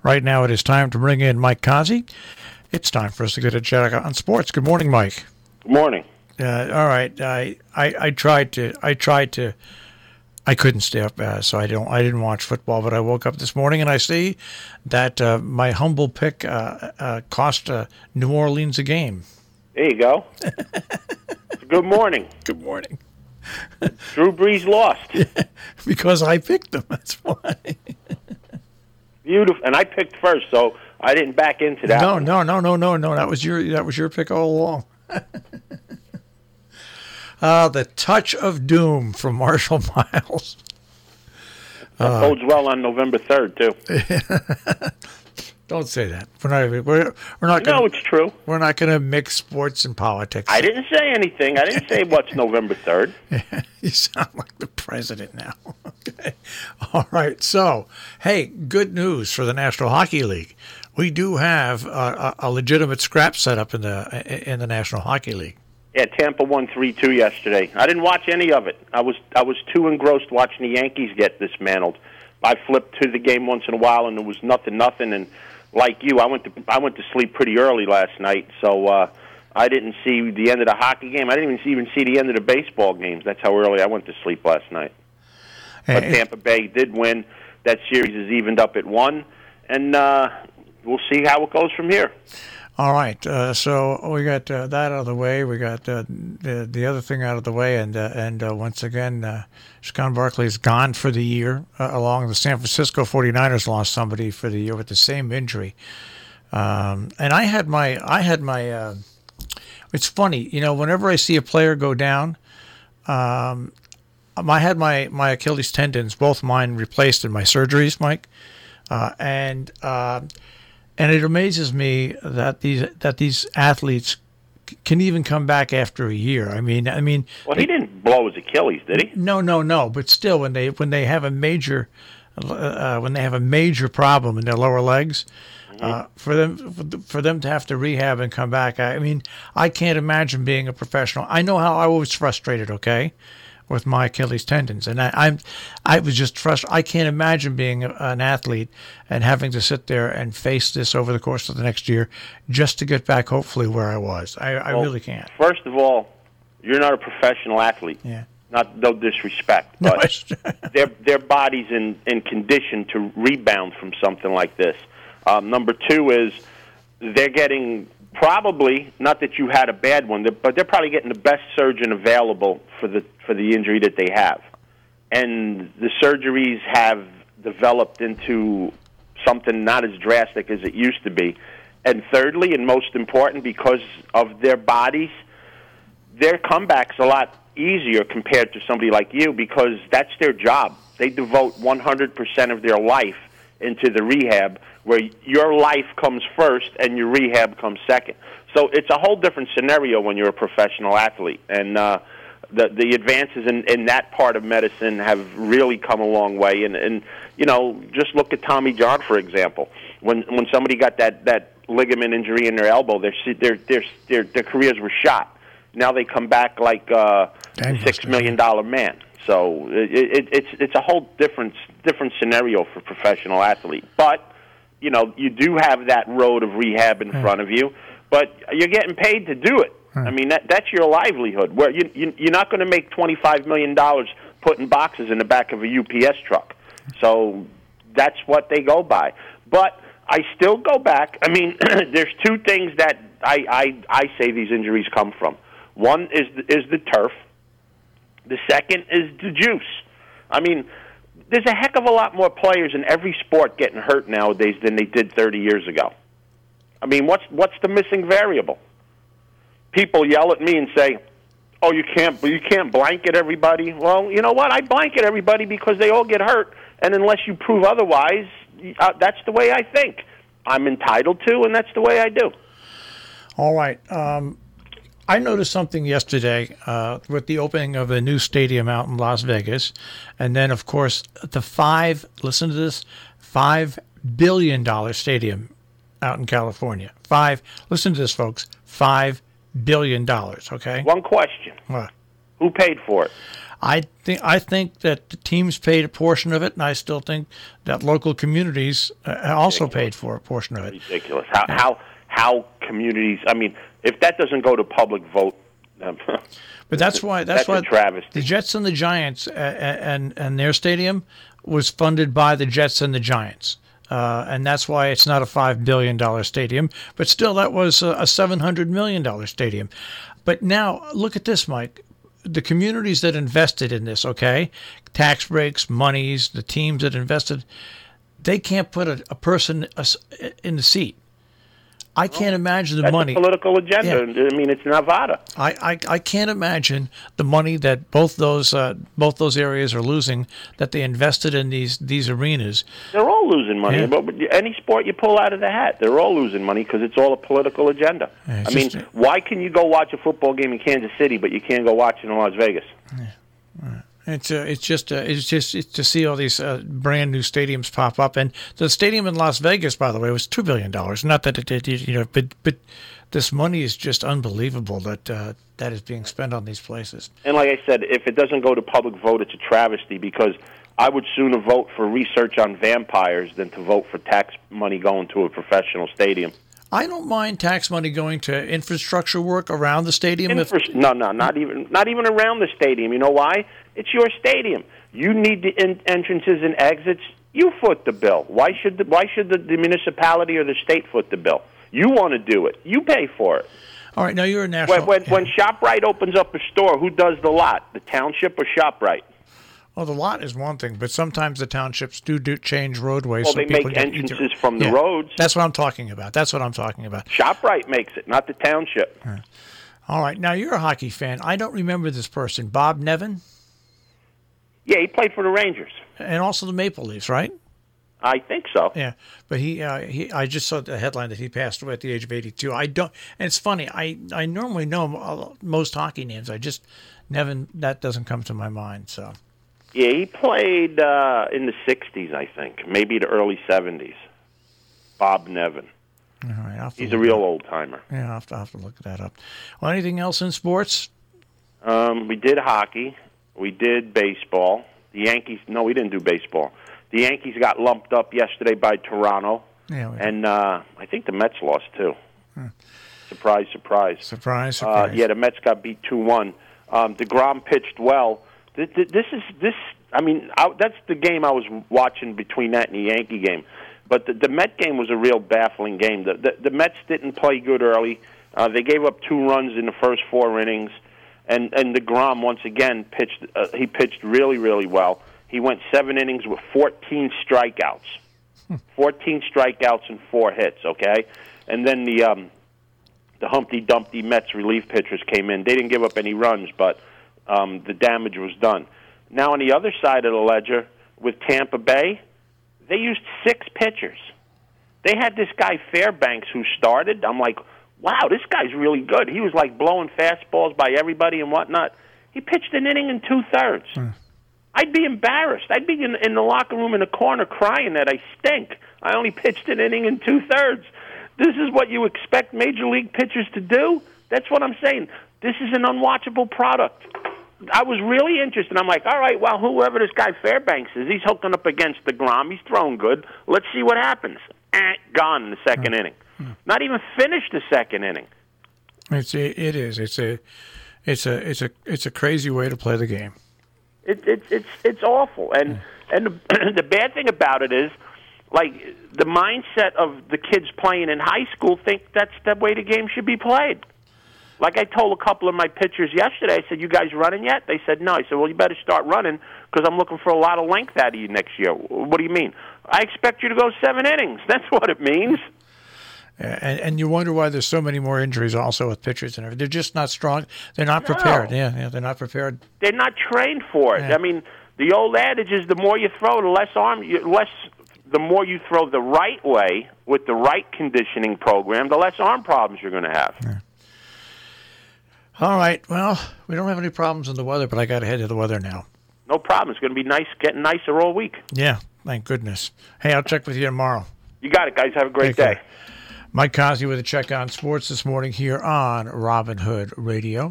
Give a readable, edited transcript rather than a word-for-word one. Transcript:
Right now it is time to bring in Mike Kazi. It's time for us to get a check on sports. Good morning, Mike. Good morning. All right. I tried to. I couldn't stay up, so I didn't watch football. But I woke up this morning and I see that my humble pick cost New Orleans a game. There you go. Good morning. Good morning. Drew Brees lost. Because I picked them. That's why. Beautiful. And I picked first, so I didn't back into that. No. That was your pick all along. The touch of doom from Marshall Miles. That bodes well on November 3rd, too. Don't say that. We're not. No, it's true. We're not going to mix sports and politics. I didn't say anything. I didn't say what's November 3rd. You sound like the president now. Okay. All right. So, hey, good news for the National Hockey League. We do have a legitimate scrap set up in the National Hockey League. Yeah, Tampa won 3-2 yesterday. I didn't watch any of it. I was too engrossed watching the Yankees get dismantled. I flipped to the game once in a while, and there was nothing. And like you, I went to sleep pretty early last night, so I didn't see the end of the hockey game. I didn't even see the end of the baseball games. That's how early I went to sleep last night. But Tampa Bay did win. That series is evened up at 1, and we'll see how it goes from here. All right, so we got that out of the way. We got the other thing out of the way, and once again, Saquon Barkley is gone for the year. Along the San Francisco 49ers lost somebody for the year with the same injury. And I had my. It's funny, whenever I see a player go down, I had my Achilles tendons, both mine, replaced in my surgeries, Mike, and it amazes me that these athletes can even come back after a year. I mean. Well, he didn't blow his Achilles, did he? No. But still, when they have a major problem in their lower legs, for them to have to rehab and come back. I can't imagine being a professional. I know how I was frustrated. Okay. With my Achilles tendons, and I was just frustrated. I can't imagine being an athlete and having to sit there and face this over the course of the next year just to get back, hopefully, where I was. I really can't. First of all, you're not a professional athlete. Yeah. No disrespect, but their body's in condition to rebound from something like this. Number two is they're getting. Probably not that you had a bad one, but they're probably getting the best surgeon available for the injury that they have, and the surgeries have developed into something not as drastic as it used to be. And thirdly, and most important, because of their bodies, their comeback's a lot easier compared to somebody like you because that's their job. They devote 100% of their life into the rehab, where your life comes first and your rehab comes second. So it's a whole different scenario when you're a professional athlete. And the advances in that part of medicine have really come a long way. And just look at Tommy John, for example. When somebody got that ligament injury in their elbow, their careers were shot. Now they come back like a $6 million man. So it's a whole different scenario for professional athlete. But you do have that road of rehab in front of you, but you're getting paid to do it. I mean, that's your livelihood. Where you're not going to make $25 million putting boxes in the back of a UPS truck. So that's what they go by. But I still go back. I mean, there's two things that I say these injuries come from. One is the turf. The second is the juice. I mean, there's a heck of a lot more players in every sport getting hurt nowadays than they did 30 years ago. I mean, what's the missing variable? People yell at me and say, "Oh, you can't blanket everybody." Well, you know what? I blanket everybody because they all get hurt, and unless you prove otherwise, that's the way I think. I'm entitled to, and that's the way I do. All right. I noticed something yesterday with the opening of a new stadium out in Las Vegas. And then, of course, listen to this, $5 billion stadium out in California. Listen to this, folks, $5 billion, okay? One question. What? Who paid for it? I think that the teams paid a portion of it, and I still think that local communities also paid for a portion of it. Ridiculous. How communities? I mean, if that doesn't go to public vote. But that's why a travesty. The Jets and the Giants and their stadium was funded by the Jets and the Giants. And that's why it's not a $5 billion stadium. But still, that was a $700 million stadium. But now, look at this, Mike. The communities that invested in this, okay, tax breaks, monies, the teams that invested, they can't put a person in the seat. I can't imagine the money. That's a political agenda. Yeah. I mean, it's Nevada. I can't imagine the money that both those areas are losing that they invested in these arenas. They're all losing money. Yeah. But any sport you pull out of the hat, they're all losing money because it's all a political agenda. Yeah, I mean, why can you go watch a football game in Kansas City, but you can't go watch it in Las Vegas? Yeah. Right. It's just to see all these brand new stadiums pop up, and the stadium in Las Vegas, by the way, was $2 billion. Not that it did, but this money is just unbelievable that is being spent on these places. And like I said, if it doesn't go to public vote, it's a travesty because I would sooner vote for research on vampires than to vote for tax money going to a professional stadium. I don't mind tax money going to infrastructure work around the stadium. No, not even around the stadium. You know why? It's your stadium. You need the entrances and exits. You foot the bill. Why should the municipality or the state foot the bill? You want to do it. You pay for it. All right, now you're a national. When ShopRite opens up a store, who does the lot? The township or ShopRite? Well, the lot is one thing, but sometimes the townships do change roadways. Well, they make entrances from the roads. That's what I'm talking about. ShopRite makes it, not the township. All right. Now, you're a hockey fan. I don't remember this person. Bob Nevin? Yeah, he played for the Rangers. And also the Maple Leafs, right? I think so. Yeah, but I just saw the headline that he passed away at the age of 82. I don't, and it's funny. I normally know most hockey names. Nevin, that doesn't come to my mind, so. Yeah, he played in the 60s, I think, maybe the early 70s. Bob Nevin. All right, he's a real old-timer. Yeah, I'll have to look that up. Well, anything else in sports? We did hockey. We did baseball. The Yankees, no, we didn't do baseball. The Yankees got lumped up yesterday by Toronto. Yeah, and I think the Mets lost, too. Surprise, surprise. Surprise. Yeah, the Mets got beat 2-1. DeGrom pitched well. I mean, that's the game I was watching between that and the Yankee game. But the Met game was a real baffling game. The Mets didn't play good early. They gave up 2 runs in the first 4 innings. And DeGrom, once again, pitched. He pitched really, really well. He went 7 innings with 14 strikeouts. 14 strikeouts and 4 hits, okay? And then the Humpty Dumpty Mets relief pitchers came in. They didn't give up any runs, but the damage was done. Now, on the other side of the ledger, with Tampa Bay, they used 6 pitchers. They had this guy Fairbanks who started. I'm like, wow, this guy's really good. He was like blowing fastballs by everybody and whatnot. He pitched an inning and 2/3. I'd be embarrassed. I'd be in the locker room in the corner crying that I stink. I only pitched an inning and 2/3. This is what you expect major league pitchers to do? That's what I'm saying. This is an unwatchable product. I was really interested. I'm like, all right, well, whoever this guy Fairbanks is, he's hooking up against DeGrom. He's throwing good. Let's see what happens. Gone in the second inning. Not even finished the second inning. It is. It's a crazy way to play the game. It's awful. And the bad thing about it is, like, the mindset of the kids playing in high school think that's the way the game should be played. Like I told a couple of my pitchers yesterday, I said, you guys running yet? They said, no. I said, well, you better start running because I'm looking for a lot of length out of you next year. What do you mean? I expect you to go 7 innings. That's what it means. And you wonder why there's so many more injuries also with pitchers and everything. They're just not strong. They're not prepared. Yeah, they're not prepared. They're not trained for it. Yeah. I mean, the old adage is the more you throw, the more you throw the right way with the right conditioning program, the less arm problems you're going to have. Yeah. All right. Well, we don't have any problems in the weather, but I got to head to the weather now. No problem. It's going to be nice, getting nicer all week. Yeah, thank goodness. Hey, I'll check with you tomorrow. You got it, guys. Have a great day. Mike Cosby with a check on sports this morning here on Robin Hood Radio.